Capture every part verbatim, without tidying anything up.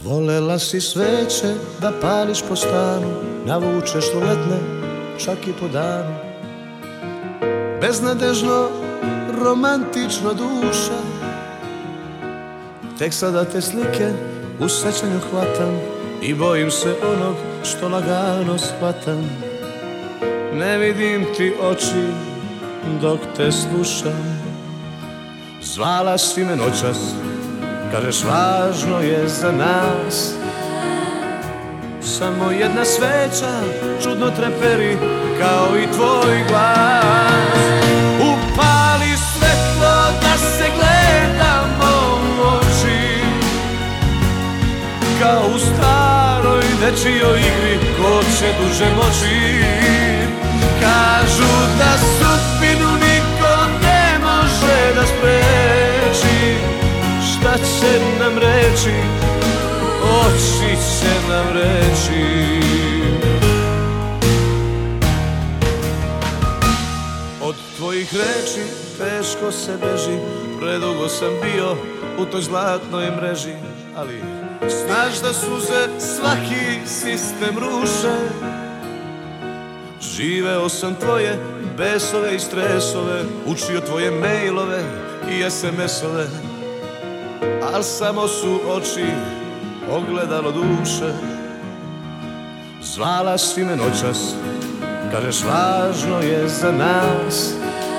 Volela si sveće da pališ po stanu, navučeš roletne čak i po danu. Beznadežno, romantično duša, tek sada te slike u sećanju hvatam i bojim se onog što lagano shvatam. Ne vidim ti oči dok te slušam. Zvala si me noćas, kažeš važno je za nas. Samo jedna sveća čudno treperi kao i tvoj glas. Upali svetlo da se gledamo u oči, kao u staroj dečijoj igri, ko će duže moći. Kažu da sudbinu niko ne može da spreči. Šta će nam reći, oči će nam reći. Od tvojih reči teško se beži, predugo sam bio u toj zlatnoj mreži. Ali znaš da suze svaki sistem ruše. Živeo sam tvoje besove i stresove, učio tvoje mailove i es em esove, al samo su oči ogledalo duše. Zvala si me noćas, kažeš važno je za nas.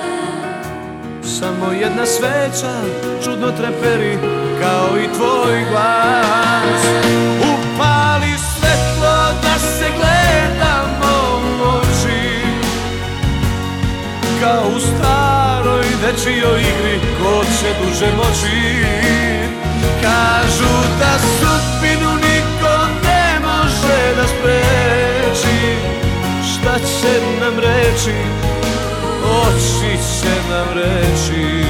Samo jedna sveća čudno treperi kao i tvoj glas. Upali svetlo da se gledamo u oči, kao u staroj dečijoj igri, ko će duže moći. Kažu da sudbinu niko ne može da spreči. Šta će nam reći, oči će nam reći.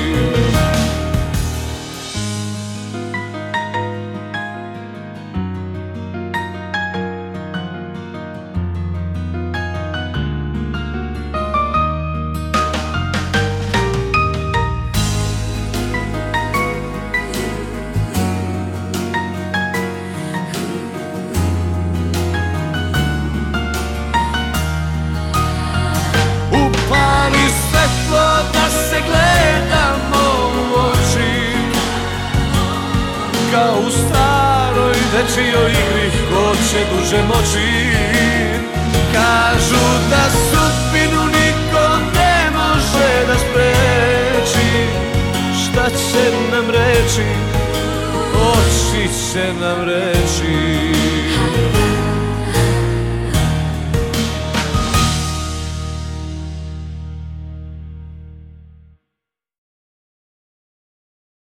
Kao u staroj dečijoj igri, ko će duže moći. Kažu da sudbinu niko ne može da spreči. Šta će nam reći, oči će nam reći.